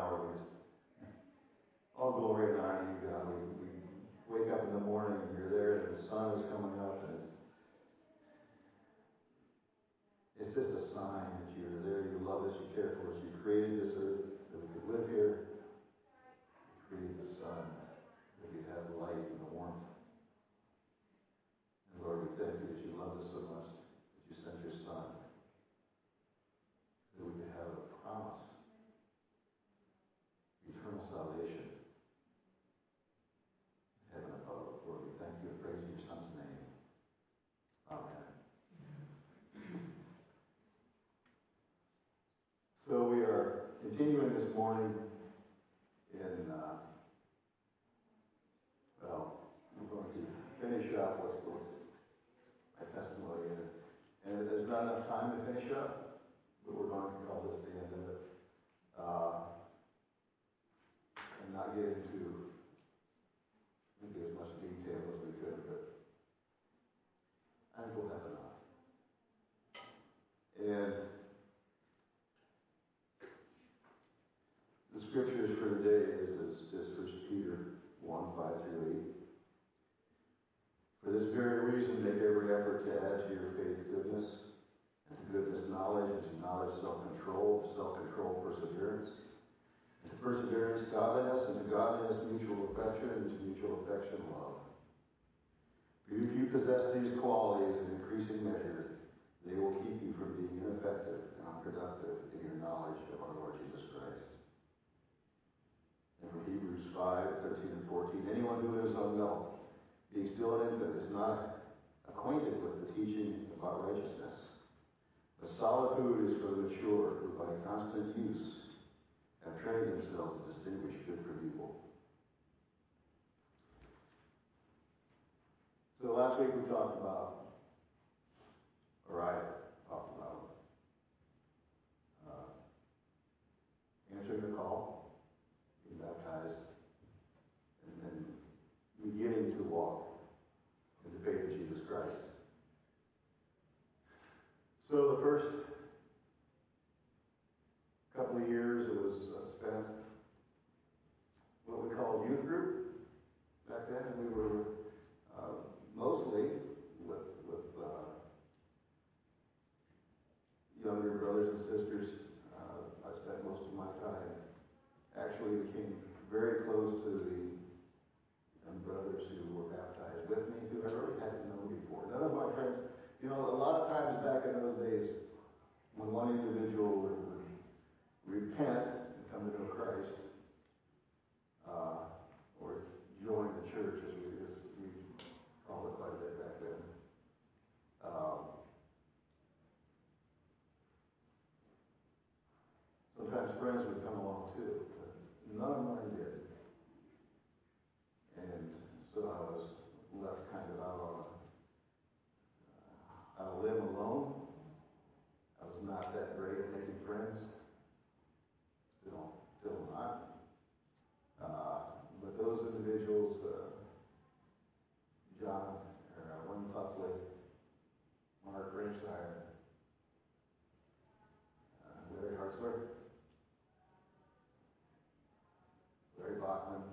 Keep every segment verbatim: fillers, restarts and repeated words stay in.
hour. We just, all glory and honor to you, God. We, we wake up in the morning and you're there and the sun is coming up and it's it's just a sign that you're there, you love us, you care for us. You created this earth that we could live here. You created the sun that we could have the light and the warmth. And Lord, we thank you that you loved us so much that you sent your Son that we could have a promise, eternal salvation, heaven above. Lord, we thank you and praise in your Son's name. Amen. So we are continuing this morning in, uh, well, we're going to finish up what's, what's my testimony, and, and there's not enough time to finish up, but we're going to call this the end of it. Uh, and not get into maybe as much detail as we could, but I think we'll have enough. And the scriptures for today is, is just First Peter one, five through eight. For this very reason, make every effort to add to your faith goodness, and to goodness knowledge, and to knowledge self-control, to self-control perseverance, and to perseverance godliness, and to godliness mutual affection, and to mutual affection love. For if you possess these qualities in increasing measure, they will keep you from being ineffective and unproductive in your knowledge of our Lord Jesus Christ. And from Hebrews five, thirteen and fourteen, anyone who lives on milk, being still an infant, is not acquainted with the teaching about righteousness. But solid food is for the mature, who by constant use have trained themselves to distinguish good from evil. So last week we talked about, or I talked about, uh, answering the call, being baptized, and then beginning to walk in the faith of Jesus Christ. So the first couple of years it was uh, spent what we called youth group back then, and we were uh, mostly with with uh, younger brothers and sisters. Uh, I spent most of my time, actually became very close to the young brothers who were baptized with me, who I really hadn't known before. None of my friends, you know, a lot of times back in those days, when one individual would, would repent and come to know Christ, uh, or join the church, as we, as we called it quite a bit back then, um, sometimes friends would come along too, but none of mine did. And so I was left kind of out on a, uh, out a limb alone. I was not that great at making friends. Still, still not. Uh, but those individuals, uh, John, or uh, Wayne Clutsley, Mark Ramshire, uh, Larry Hartzler, Larry Bachman,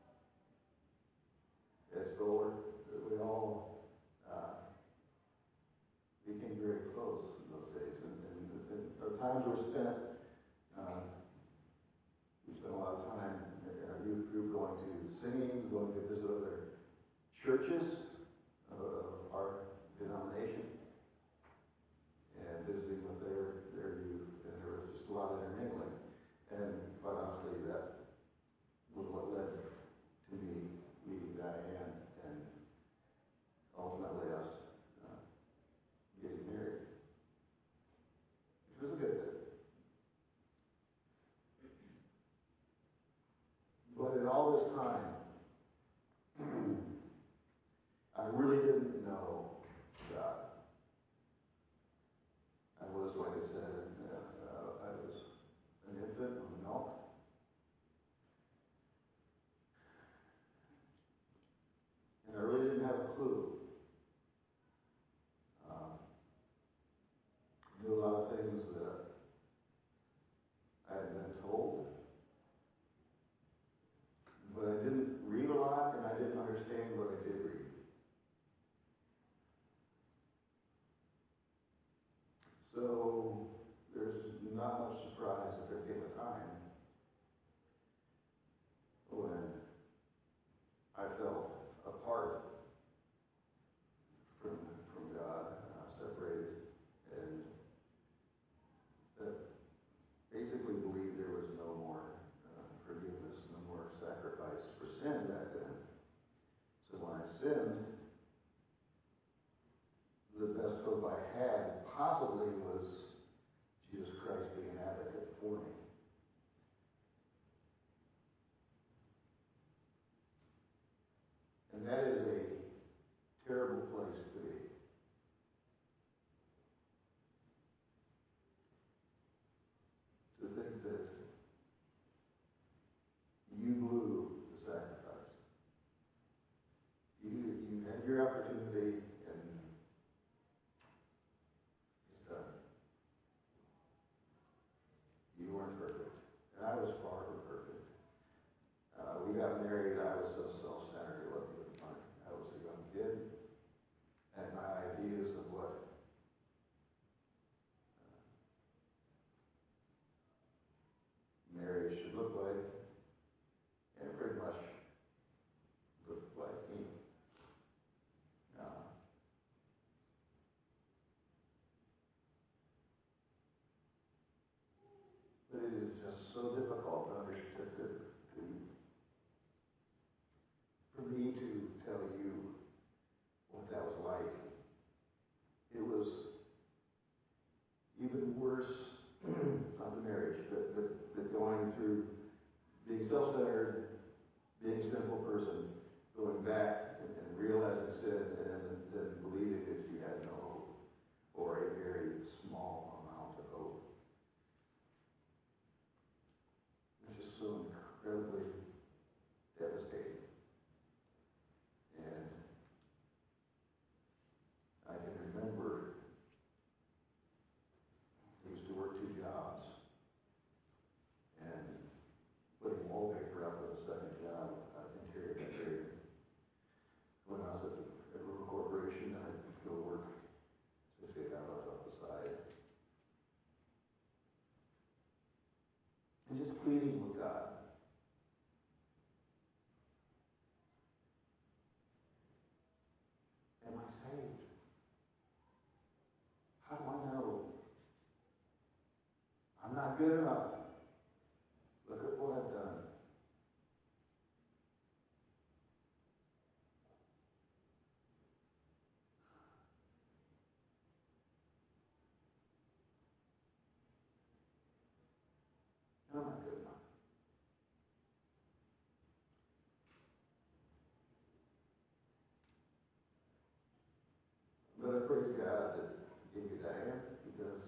Ed Stoller, we all uh, became very close in those days. And, and, and our times were spent, uh, we spent a lot of time in our youth group going to singings, going to visit other churches of, of our denomination, and visiting with their, their youth. And there was just a lot of intermingling. And quite honestly, that was what led to me meeting Diane and ultimately us uh, getting married, which was a good thing. But in all this time, not much surprise that there came a time when I felt apart from, from God, uh, separated, and that basically believed there was no more uh, forgiveness, no more sacrifice for sin back then. So when I sinned, the best hope I had possibly was Jesus Christ being an advocate for me. And that is a terrible place to be. To think that you blew the sacrifice. You, you had your opportunity and it's done. You weren't perfect. And I was far from perfect. Uh, we got married. I was so self-centered. It wasn't even funny. I was a young kid. And my ideas of what uh, marriage should look like, and pretty much looked like me. Uh, but it is just so difficult to understand, to, to, for me to tell you what that was like. It was even worse, not the marriage, but, but, but going through being self-centered, being a sinful person, going back and, and realizing sin, and then believing that you had no hope, or a very small amount of hope. Which is so incredibly devastating. And I can remember I used to work two jobs, and putting wallpaper up was a second job, uh, interior decorator. When I was at the at Rural Corporation, I'd go work sixty-eight hours off the side. And just pleading with God. Am I saved? How do I know? I'm not good enough. Look at what I've done. I'm not good enough. But I praise God that He gave me Diane, because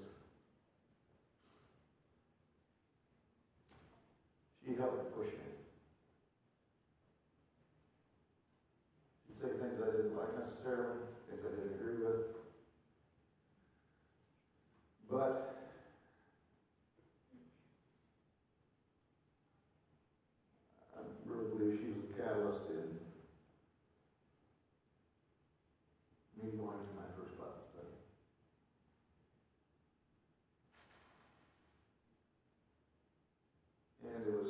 she helped push me. She'd say things I didn't like necessarily, things I didn't agree with. But I really believe she was the catalyst in me going to my first Bible study. And it was,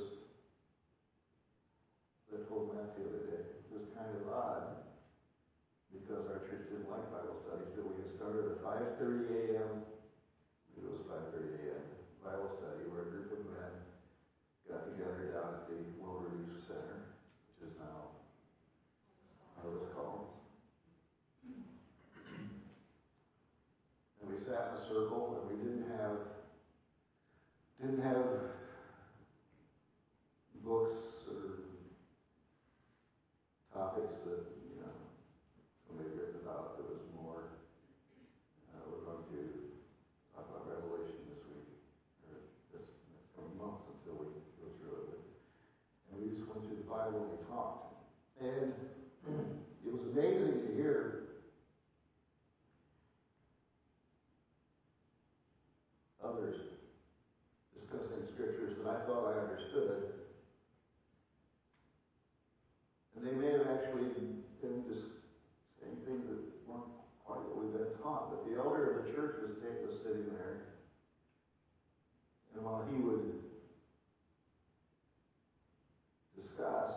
I told Matt the other day, it was kind of odd, because our church didn't like Bible studies, but we had started a five thirty a.m., it was five thirty a.m. Bible study, where a group of men got together down at the World Relief Center, which is now Harvest Hall. And we sat in a circle, and we didn't have didn't have books or topics that, you know, somebody had written about. There was more. Uh, we're going to talk about Revelation this week, or this next coming months until we go through it. And we just went through the Bible and we talked. And it was amazing to hear others discussing scriptures that I thought I understood. And they may have actually been just saying things that weren't quite what we've been taught. But the elder of the church was, was sitting there. while he would discuss,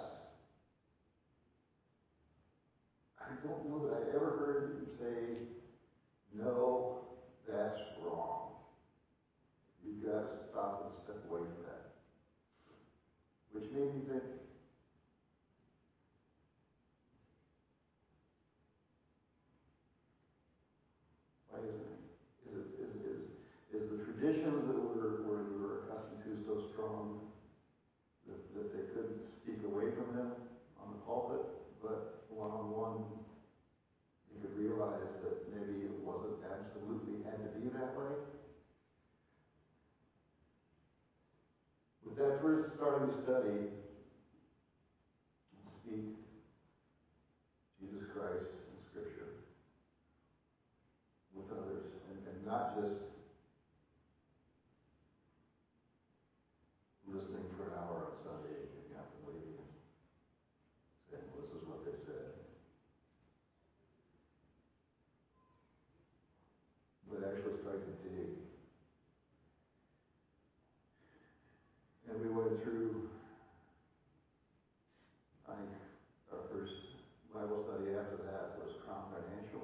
I don't know that I ever heard him say, no, that's wrong. You've got to stop and step away from that. Which made me think, why isn't he? Is, it, is, is, is the traditions that we're, we're, we're accustomed to so strong that, that they couldn't speak away from them on the pulpit, but one-on-one you could realize that maybe it wasn't absolutely had to be that way? With that first starting to study and speak Jesus Christ in Scripture with others, and, and not just listening for an hour on Sunday and getting up and leaving and saying, well, this is what they said. But actually starting to dig. And we went through, I think, our first Bible study after that was Crown Financial.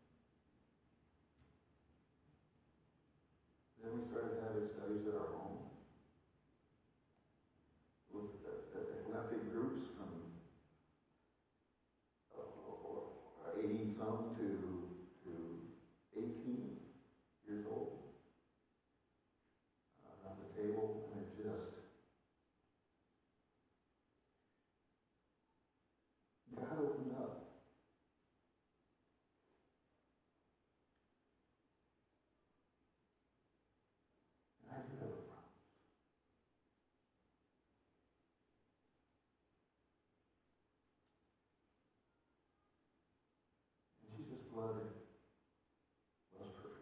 Then we started having studies at our home with eclectic groups from eighty some to to eighteen years old uh, around the table, and it just God opened up. And I do have a promise. And Jesus' blood was perfect.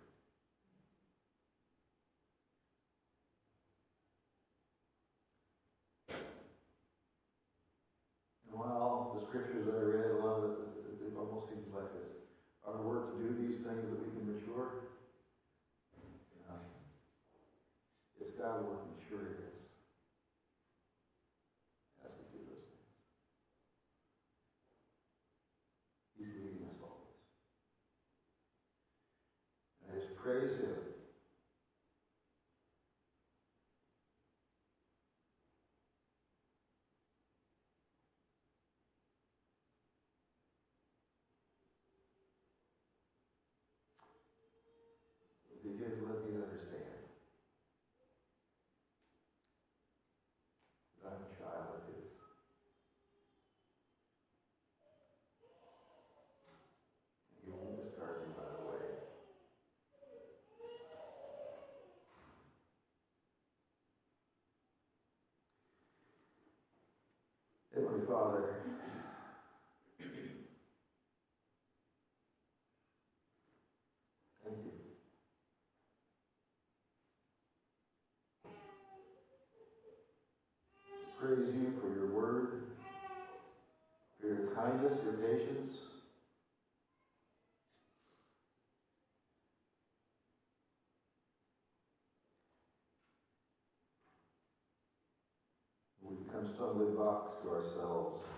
And while the scriptures that I read, a lot of it, it, it almost seems like it's our work to do these things that we can mature. Uh, it's God working maturing us as we do those things. He's leading us always. And I just praise Him. Because let me understand that I'm a child of His. And He won't discard me, by the way. Heavenly Father, thank you. Praise you for your word, for your kindness, your patience. We become stumbling blocks to ourselves.